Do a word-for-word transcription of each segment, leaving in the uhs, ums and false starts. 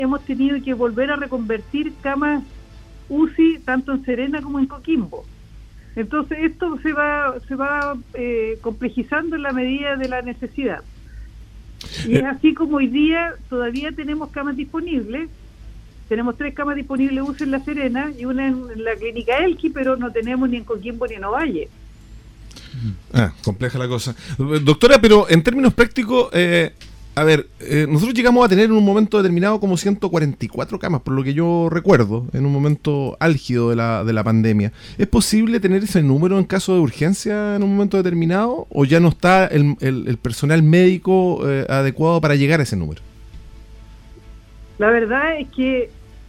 hemos tenido que volver a reconvertir camas U C I tanto en Serena como en Coquimbo. Entonces esto se va se va eh, complejizando en la medida de la necesidad. Y es así como hoy día todavía tenemos camas disponibles. Tenemos tres camas disponibles U C I en La Serena y una en la clínica Elqui, pero no tenemos ni en Coquimbo ni en Ovalle. Ah, compleja la cosa. Doctora, pero en términos prácticos, eh, a ver, eh, nosotros llegamos a tener en un momento determinado como ciento cuarenta y cuatro camas, por lo que yo recuerdo, en un momento álgido de la, de la pandemia. ¿Es posible tener ese número en caso de urgencia en un momento determinado? ¿O ya no está el, el, el personal médico eh, adecuado para llegar a ese número? La verdad es que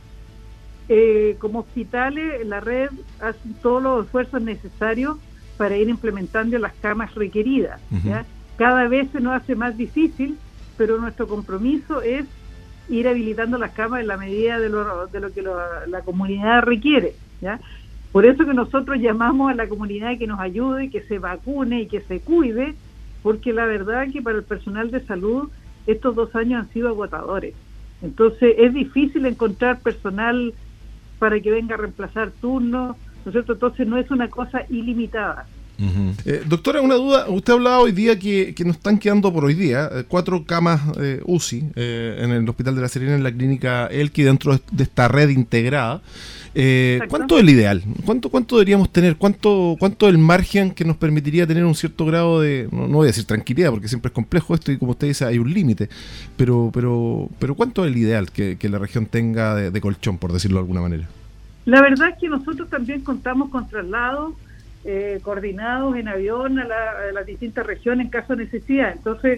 eh, como hospitales, la red hace todos los esfuerzos necesarios para ir implementando las camas requeridas. Uh-huh. ¿Ya? Cada vez se nos hace más difícil, pero nuestro compromiso es ir habilitando las camas en la medida de lo, de lo que lo, la comunidad requiere, ¿ya? Por eso que nosotros llamamos a la comunidad que nos ayude, que se vacune y que se cuide, porque la verdad que para el personal de salud estos dos años han sido agotadores. Entonces es difícil encontrar personal para que venga a reemplazar turnos, ¿no es cierto? Entonces no es una cosa ilimitada. Uh-huh. Eh, doctora, una duda. Usted hablaba hoy día que, que nos están quedando por hoy día eh, cuatro camas eh, U C I eh, en el Hospital de La Serena, en la clínica Elqui, dentro de, de esta red integrada. Eh, ¿Cuánto es el ideal? ¿Cuánto cuánto deberíamos tener? ¿Cuánto cuánto es el margen que nos permitiría tener un cierto grado de, no, no voy a decir tranquilidad, porque siempre es complejo esto y como usted dice hay un límite, pero pero pero ¿cuánto es el ideal que, que la región tenga de, de colchón, por decirlo de alguna manera? La verdad es que nosotros también contamos con traslados eh, coordinados en avión a, la, a las distintas regiones en caso de necesidad. Entonces,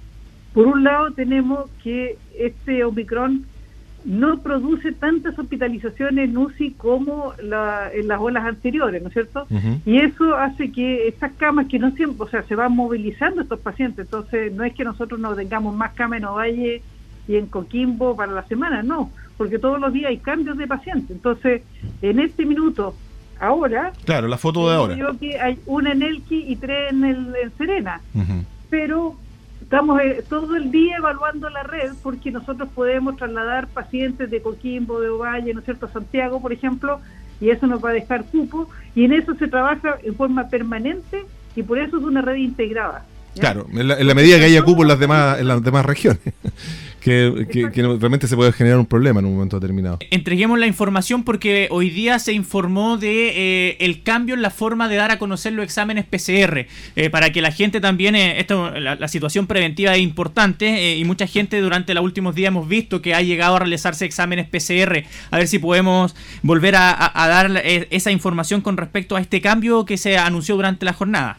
por un lado tenemos que este Omicron no produce tantas hospitalizaciones en U C I como la, en las olas anteriores, ¿no es cierto? Uh-huh. Y eso hace que estas camas que no siempre, o sea, se van movilizando estos pacientes. Entonces, no es que nosotros no tengamos más camas en Ovalle y en Coquimbo para la semana, no, porque todos los días hay cambios de pacientes. Entonces, en este minuto, ahora... Claro, la foto de ahora. Yo que hay una en Elqui y tres en, el, en Serena, uh-huh. pero estamos eh, todo el día evaluando la red porque nosotros podemos trasladar pacientes de Coquimbo, de Ovalle, ¿no es cierto?, a Santiago, por ejemplo, y eso nos va a dejar cupo, y en eso se trabaja en forma permanente y por eso es una red integrada. ¿Ya? Claro, en la, en la medida que haya cupo en las demás, en las demás regiones. Que, que, que realmente se puede generar un problema en un momento determinado. Entreguemos la información porque hoy día se informó de eh, el cambio en la forma de dar a conocer los exámenes P C R, eh, para que la gente también, eh, esto, la, la situación preventiva es importante eh, y mucha gente durante los últimos días hemos visto que ha llegado a realizarse exámenes P C R, a ver si podemos volver a, a, a dar eh, esa información con respecto a este cambio que se anunció durante la jornada.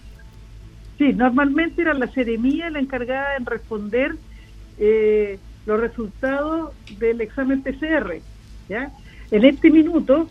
Sí, normalmente era la Seremía la encargada en responder eh, los resultados del examen P C R, ¿ya? En este minuto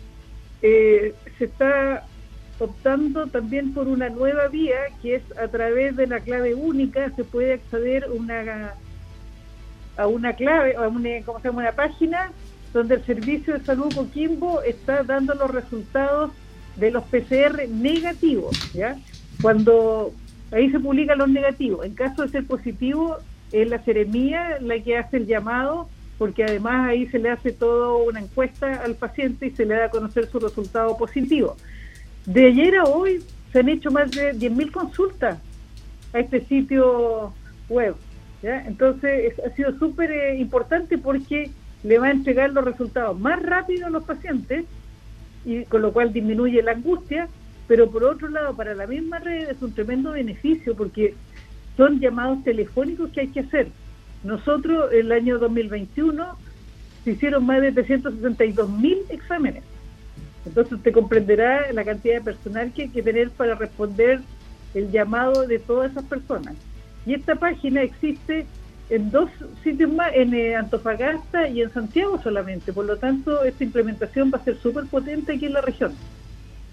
eh, se está optando también por una nueva vía, que es a través de la clave única, se puede acceder una, a una clave, a una, ¿cómo se llama?, una página donde el Servicio de Salud Coquimbo está dando los resultados de los P C R negativos, ¿ya? Cuando ahí se publican los negativos, en caso de ser positivo, es la Seremía la que hace el llamado, porque además ahí se le hace toda una encuesta al paciente y se le da a conocer su resultado positivo. De ayer a hoy se han hecho más de diez mil consultas a este sitio web, ¿ya? Entonces es, ha sido súper eh, importante porque le va a entregar los resultados más rápido a los pacientes, y con lo cual disminuye la angustia, pero por otro lado para la misma red es un tremendo beneficio porque son llamados telefónicos que hay que hacer. Nosotros, el año dos mil veintiuno, se hicieron más de trescientos sesenta y dos mil exámenes. Entonces usted comprenderá la cantidad de personal que hay que tener para responder el llamado de todas esas personas. Y esta página existe en dos sitios más, en eh, Antofagasta y en Santiago solamente. Por lo tanto, esta implementación va a ser súper potente aquí en la región.